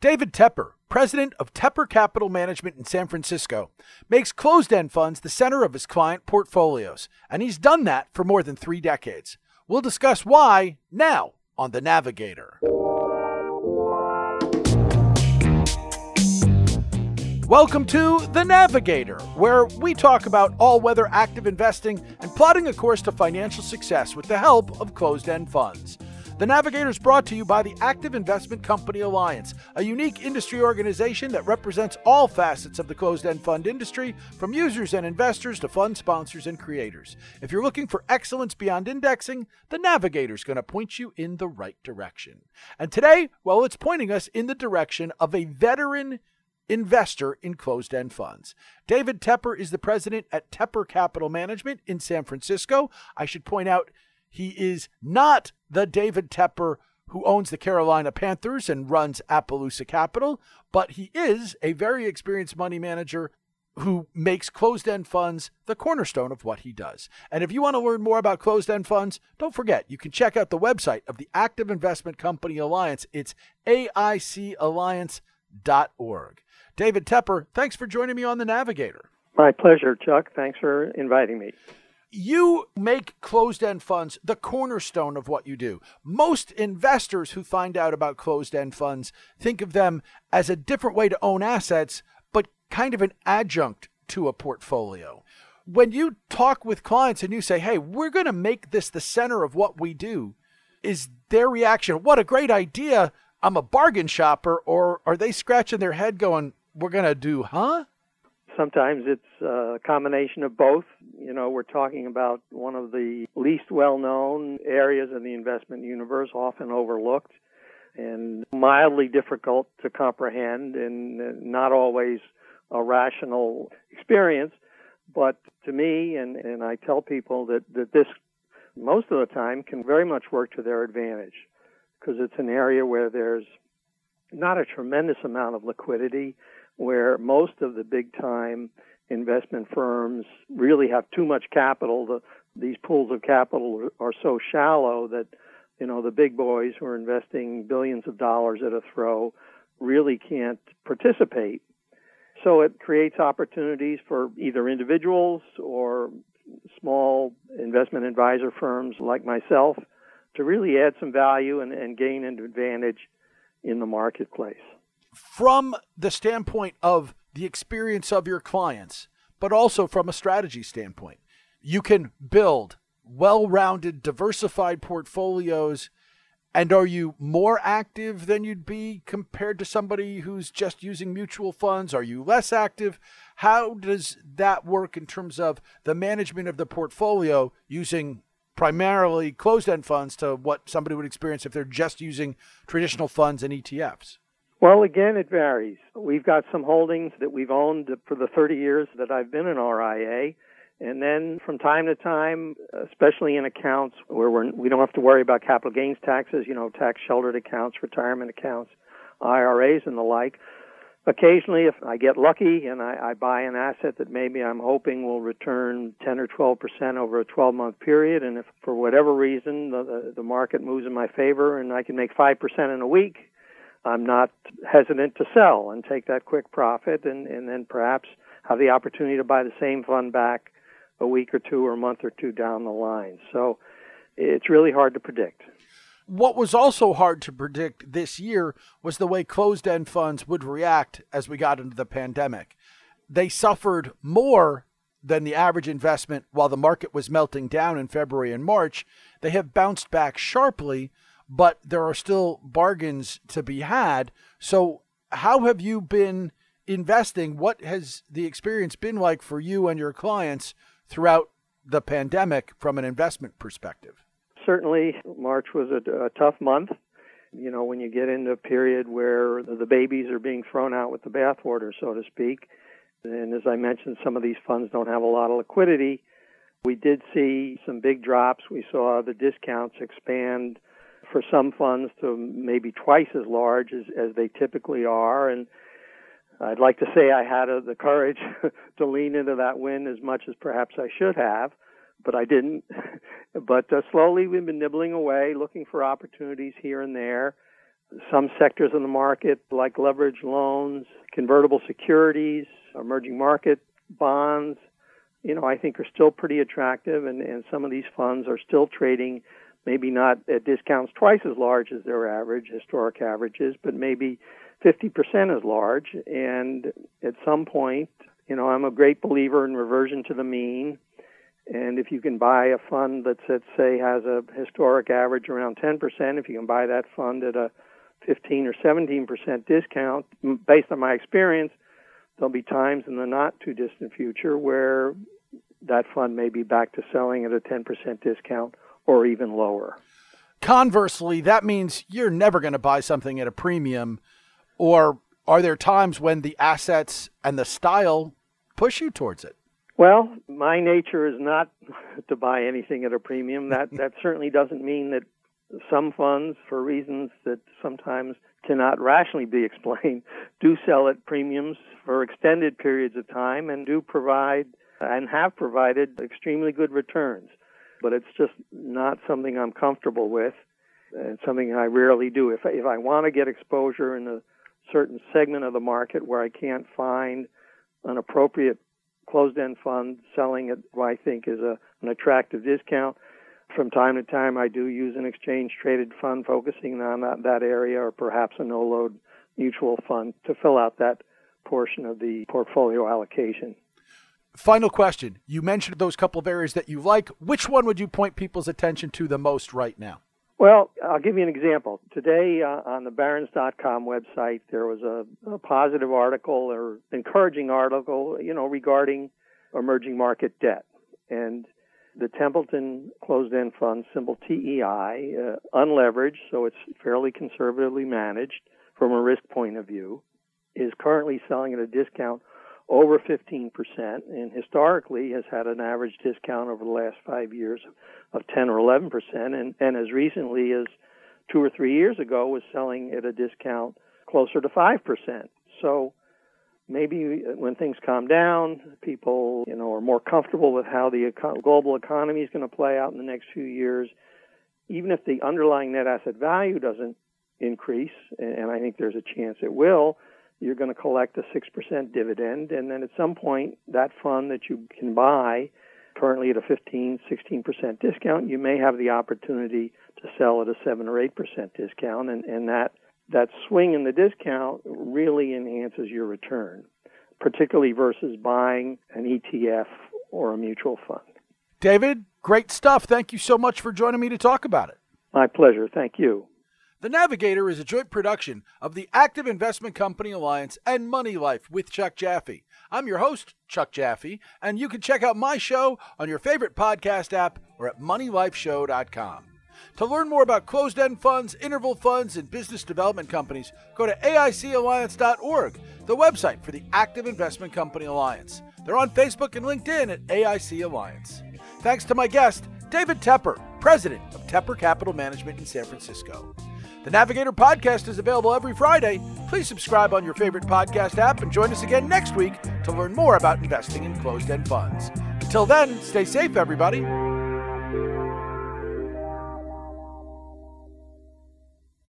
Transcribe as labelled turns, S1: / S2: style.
S1: David Tepper, president of Tepper Capital Management in San Francisco, makes closed-end funds the center of his client portfolios, and he's done that for more than 3 decades. We'll discuss why now on The Navigator. Welcome to The Navigator, where we talk about all-weather active investing and plotting a course to financial success with the help of closed-end funds. The Navigator is brought to you by the Active Investment Company Alliance, a unique industry organization that represents all facets of the closed-end fund industry, from users and investors to fund sponsors and creators. If you're looking for excellence beyond indexing, the Navigator is going to point you in the right direction. And today, well, it's pointing us in the direction of a veteran investor in closed-end funds. David Tepper is the president at Tepper Capital Management in San Francisco. I should point out he is not the David Tepper who owns the Carolina Panthers and runs Appaloosa Capital, but he is a very experienced money manager who makes closed-end funds the cornerstone of what he does. And if you want to learn more about closed-end funds, don't forget, you can check out the website of the Active Investment Company Alliance. It's aicalliance.org. David Tepper, thanks for joining me on The Navigator.
S2: My pleasure, Chuck. Thanks for inviting me.
S1: You make closed-end funds the cornerstone of what you do. Most investors who find out about closed-end funds think of them as a different way to own assets, but kind of an adjunct to a portfolio. When you talk with clients and you say, hey, we're going to make this the center of what we do, is their reaction, what a great idea, I'm a bargain shopper, or are they scratching their head going, we're going to do, huh?
S2: Sometimes it's a combination of both. You know, we're talking about one of the least well-known areas in the investment universe, often overlooked and mildly difficult to comprehend and not always a rational experience. But to me, and I tell people that this, most of the time, can very much work to their advantage because it's an area where there's not a tremendous amount of liquidity, where most of the big-time investment firms really have too much capital. These pools of capital are so shallow that, you know, the big boys who are investing billions of dollars at a throw really can't participate. So it creates opportunities for either individuals or small investment advisor firms like myself to really add some value and gain an advantage in the marketplace.
S1: From the standpoint of the experience of your clients, but also from a strategy standpoint, you can build well-rounded, diversified portfolios. And are you more active than you'd be compared to somebody who's just using mutual funds? Are you less active? How does that work in terms of the management of the portfolio using primarily closed-end funds to what somebody would experience if they're just using traditional funds and ETFs?
S2: Well, again, it varies. We've got some holdings that we've owned for the 30 years that I've been an RIA. And then from time to time, especially in accounts where we don't have to worry about capital gains taxes, you know, tax-sheltered accounts, retirement accounts, IRAs and the like, occasionally if I get lucky and I buy an asset that maybe I'm hoping will return 10 or 12% over a 12-month period, and if for whatever reason the market moves in my favor and I can make 5% in a week, I'm not hesitant to sell and take that quick profit and then perhaps have the opportunity to buy the same fund back a week or two or a month or two down the line. So it's really hard to predict.
S1: What was also hard to predict this year was the way closed-end funds would react as we got into the pandemic. They suffered more than the average investment while the market was melting down in February and March. They have bounced back sharply, but there are still bargains to be had. So how have you been investing? What has the experience been like for you and your clients throughout the pandemic from an investment perspective?
S2: Certainly, March was a tough month. You know, when you get into a period where the babies are being thrown out with the bathwater, so to speak. And as I mentioned, some of these funds don't have a lot of liquidity. We did see some big drops. We saw the discounts expand for some funds to maybe twice as large as they typically are. And I'd like to say I had the courage to lean into that win as much as perhaps I should have, but I didn't. But slowly we've been nibbling away, looking for opportunities here and there. Some sectors of the market, like leveraged loans, convertible securities, emerging market bonds, I think are still pretty attractive, and some of these funds are still trading, maybe not at discounts twice as large as their average, historic averages, but maybe 50% as large. And at some point, I'm a great believer in reversion to the mean. And if you can buy a fund that, let's say, has a historic average around 10%, if you can buy that fund at a 15 or 17% discount, based on my experience, there'll be times in the not-too-distant future where that fund may be back to selling at a 10% discount or even lower.
S1: Conversely, that means you're never going to buy something at a premium, or are there times when the assets and the style push you towards it?
S2: Well, my nature is not to buy anything at a premium. That certainly doesn't mean that some funds, for reasons that sometimes cannot rationally be explained, do sell at premiums for extended periods of time and do provide and have provided extremely good returns. But it's just not something I'm comfortable with. It's something I rarely do. If I want to get exposure in a certain segment of the market where I can't find an appropriate closed-end fund selling at what I think is an attractive discount, from time to time I do use an exchange-traded fund focusing on that area, or perhaps a no-load mutual fund to fill out that portion of the portfolio allocation.
S1: Final question. You mentioned those couple of areas that you like. Which one would you point people's attention to the most right now?
S2: Well, I'll give you an example. Today on the Barron's.com website, there was a positive article or encouraging article, regarding emerging market debt. And the Templeton closed-end fund, symbol TEI, unleveraged, so it's fairly conservatively managed from a risk point of view, is currently selling at a discount over 15%, and historically has had an average discount over the last 5 years of 10 or 11%, and as recently as 2 or 3 years ago was selling at a discount closer to 5%. So maybe when things calm down, people are more comfortable with how the global economy is going to play out in the next few years. Even if the underlying net asset value doesn't increase, and I think there's a chance it will, you're going to collect a 6% dividend, and then at some point, that fund that you can buy, currently at a 15, 16% discount, you may have the opportunity to sell at a 7 or 8% discount, and that swing in the discount really enhances your return, particularly versus buying an ETF or a mutual fund.
S1: David, great stuff. Thank you so much for joining me to talk about it.
S2: My pleasure. Thank you.
S1: The Navigator is a joint production of the Active Investment Company Alliance and Money Life with Chuck Jaffe. I'm your host, Chuck Jaffe, and you can check out my show on your favorite podcast app or at moneylifeshow.com. To learn more about closed-end funds, interval funds, and business development companies, go to AICalliance.org, the website for the Active Investment Company Alliance. They're on Facebook and LinkedIn at AIC Alliance. Thanks to my guest, David Tepper, president of Tepper Capital Management in San Francisco. The Navigator podcast is available every Friday. Please subscribe on your favorite podcast app and join us again next week to learn more about investing in closed-end funds. Until then, stay safe, everybody.